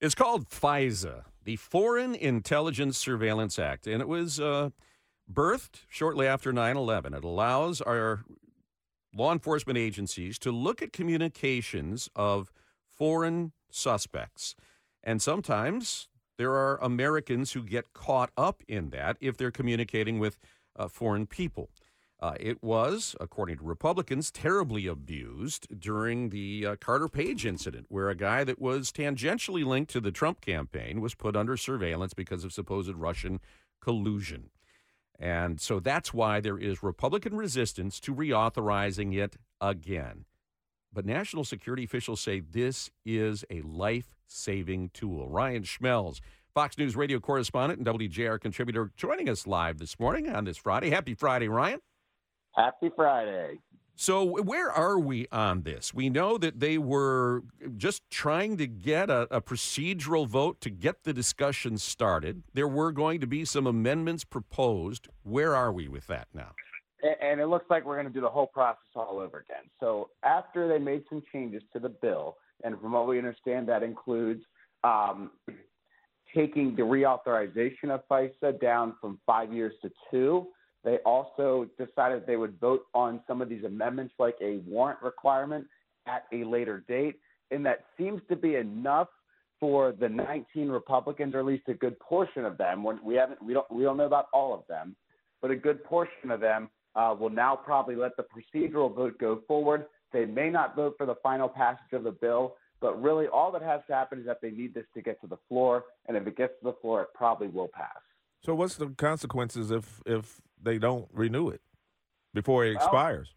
It's called FISA, the Foreign Intelligence Surveillance Act, and it was birthed shortly after 9/11. It allows our law enforcement agencies to look at communications of foreign suspects. And sometimes there are Americans who get caught up in that if they're communicating with foreign people. It was, according to Republicans, terribly abused during the Carter Page incident, where a guy that was tangentially linked to the Trump campaign was put under surveillance because of supposed Russian collusion. And so that's why there is Republican resistance to reauthorizing it again. But national security officials say this is a life-saving tool. Ryan Schmelz, Fox News radio correspondent and WJR contributor, joining us live this morning on this Friday. Happy Friday, Ryan. Happy Friday. So where are we on this? We know that they were just trying to get a procedural vote to get the discussion started. There were going to be some amendments proposed. Where are we with that now? And it looks like we're going to do the whole process all over again. So after they made some changes to the bill, and from what we understand, that includes taking the reauthorization of FISA down from 5 years to 2. They also decided they would vote on some of these amendments, like a warrant requirement at a later date. And that seems to be enough for the 19 Republicans, or at least a good portion of them. We don't know about all of them, but a good portion of them will now probably let the procedural vote go forward. They may not vote for the final passage of the bill, but really all that has to happen is that they need this to get to the floor. And if it gets to the floor, it probably will pass. So what's the consequences if they don't renew it before it expires?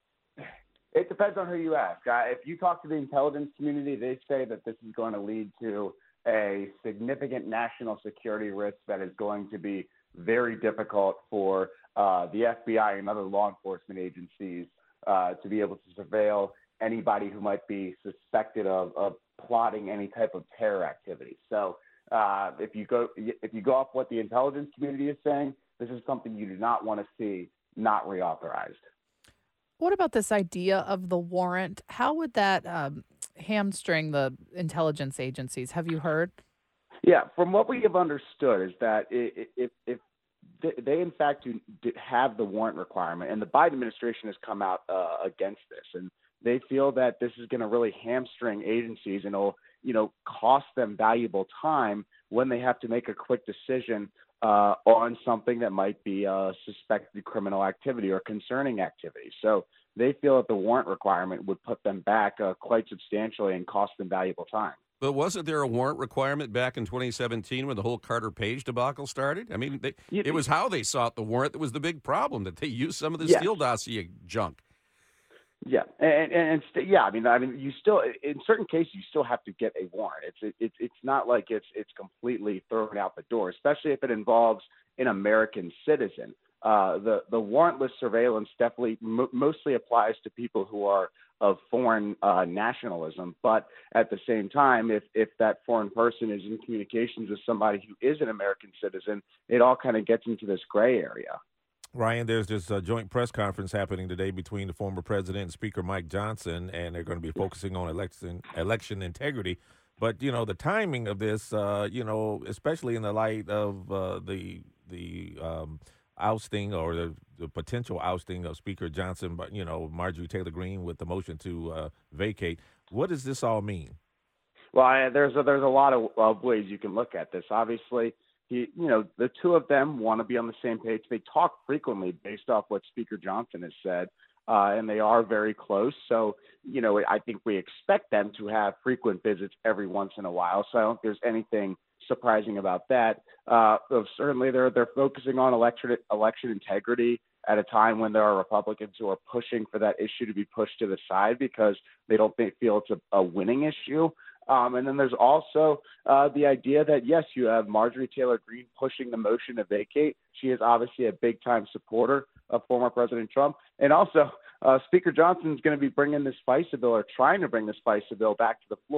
It depends on who you ask. If you talk to the intelligence community, they say that this is going to lead to a significant national security risk that is going to be very difficult for the FBI and other law enforcement agencies to be able to surveil anybody who might be suspected of plotting any type of terror activity. So if you go off what the intelligence community is saying, this is something you do not want to see not reauthorized. What about this idea of the warrant? How would that hamstring the intelligence agencies? Have you heard? Yeah, from what we have understood is that if they in fact do have the warrant requirement, and the Biden administration has come out against this, and they feel that this is going to really hamstring agencies and it'll cost them valuable time when they have to make a quick decision on something that might be suspected criminal activity or concerning activity. So they feel that the warrant requirement would put them back quite substantially and cost them valuable time. But wasn't there a warrant requirement back in 2017 when the whole Carter Page debacle started? I mean, it was how they sought the warrant that was the big problem, that they used some of the Steele dossier junk. Yeah, and I mean, you still, in certain cases, you still have to get a warrant. It's not like it's completely thrown out the door, especially if it involves an American citizen. The warrantless surveillance definitely mostly applies to people who are of foreign nationalism. But at the same time, if that foreign person is in communications with somebody who is an American citizen, it all kind of gets into this gray area. Ryan, there's this joint press conference happening today between the former president and Speaker Mike Johnson, and they're going to be focusing on election integrity. But, the timing of this, especially in the light of the ousting or the potential ousting of Speaker Johnson, but, Marjorie Taylor Greene with the motion to vacate, what does this all mean? Well, there's a lot of ways you can look at this. Obviously, the two of them want to be on the same page. They talk frequently based off what Speaker Johnson has said, and they are very close. So, I think we expect them to have frequent visits every once in a while. So I don't think there's anything surprising about that. Certainly, they're focusing on election integrity at a time when there are Republicans who are pushing for that issue to be pushed to the side because they don't feel it's a winning issue. And then there's also the idea that, yes, you have Marjorie Taylor Greene pushing the motion to vacate. She is obviously a big-time supporter of former President Trump. And also, Speaker Johnson is going to be bringing this FISA bill, or trying to bring this FISA bill back to the floor.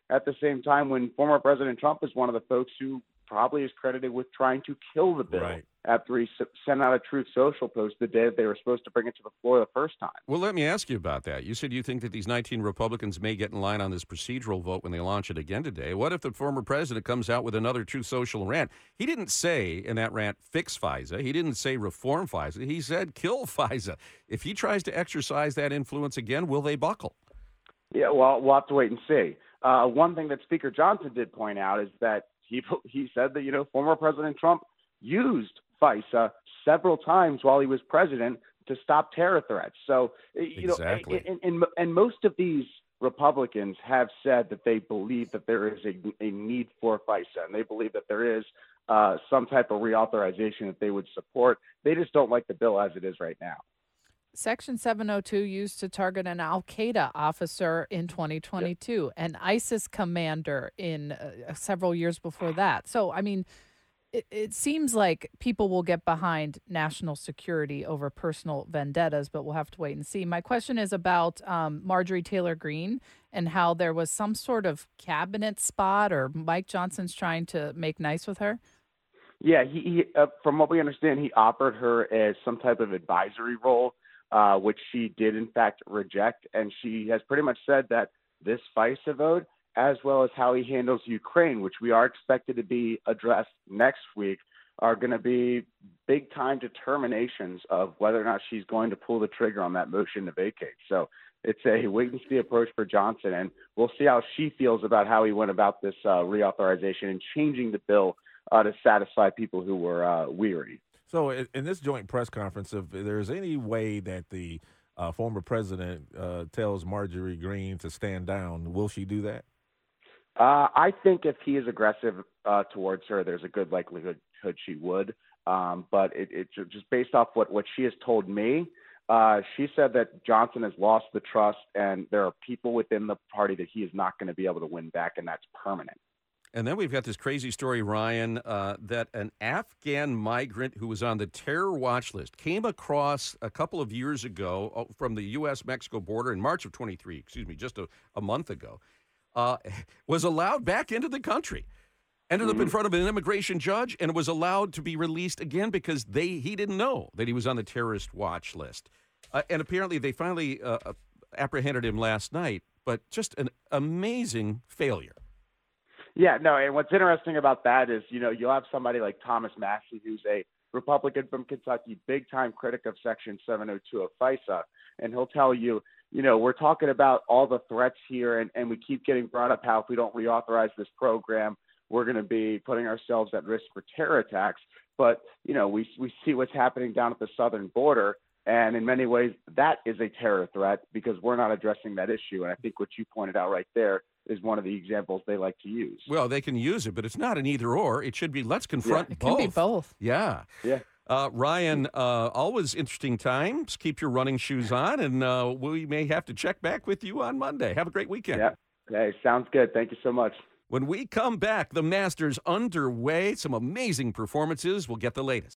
at the same time when former President Trump is one of the folks who probably is credited with trying to kill the bill Right. after he sent out a Truth Social post the day that they were supposed to bring it to the floor the first time. Well, let me ask you about that. You said you think that these 19 Republicans may get in line on this procedural vote when they launch it again today. What if the former president comes out with another Truth Social rant? He didn't say in that rant, fix FISA. He didn't say reform FISA. He said kill FISA. If he tries to exercise that influence again, will they buckle? Yeah, well, we'll have to wait and see. One thing that Speaker Johnson did point out is that he said that, former President Trump used FISA several times while he was president to stop terror threats. So, Exactly. And most of these Republicans have said that they believe that there is a need for FISA, and they believe that there is some type of reauthorization that they would support. They just don't like the bill as it is right now. Section 702 used to target an al-Qaeda officer in 2022, an ISIS commander in several years before that. So, I mean, it seems like people will get behind national security over personal vendettas, but we'll have to wait and see. My question is about Marjorie Taylor Greene and how there was some sort of cabinet spot, or Mike Johnson's trying to make nice with her. Yeah, he from what we understand, he offered her as some type of advisory role, which she did in fact reject, and she has pretty much said that this FISA vote, as well as how he handles Ukraine, which we are expected to be addressed next week, are going to be big-time determinations of whether or not she's going to pull the trigger on that motion to vacate. So it's a wait-and-see approach for Johnson, and we'll see how she feels about how he went about this reauthorization and changing the bill to satisfy people who were weary. So in this joint press conference, if there's any way that the former president tells Marjorie Greene to stand down, will she do that? I think if he is aggressive towards her, there's a good likelihood she would. But it's just based off what she has told me. She said that Johnson has lost the trust, and there are people within the party that he is not going to be able to win back, and that's permanent. And then we've got this crazy story, Ryan, that an Afghan migrant who was on the terror watch list came across a couple of years ago from the U.S.-Mexico border in March of 23, just a month ago, was allowed back into the country. Ended up in front of an immigration judge and was allowed to be released again because he didn't know that he was on the terrorist watch list. And apparently they finally apprehended him last night, but just an amazing failure. Yeah, no, and what's interesting about that is, you'll have somebody like Thomas Massie, who's a Republican from Kentucky, big-time critic of Section 702 of FISA, and he'll tell you, we're talking about all the threats here, and we keep getting brought up how if we don't reauthorize this program, we're going to be putting ourselves at risk for terror attacks. But, we see what's happening down at the southern border, and in many ways, that is a terror threat because we're not addressing that issue. And I think what you pointed out right there is one of the examples they like to use. Well, they can use it, but it's not an either or. It should be let's confront It both. can be both. Yeah. Yeah. Ryan, always interesting times. Keep your running shoes on, and we may have to check back with you on Monday. Have a great weekend. Yeah. Hey, sounds good. Thank you so much. When we come back, the Masters underway. Some amazing performances. We'll get the latest.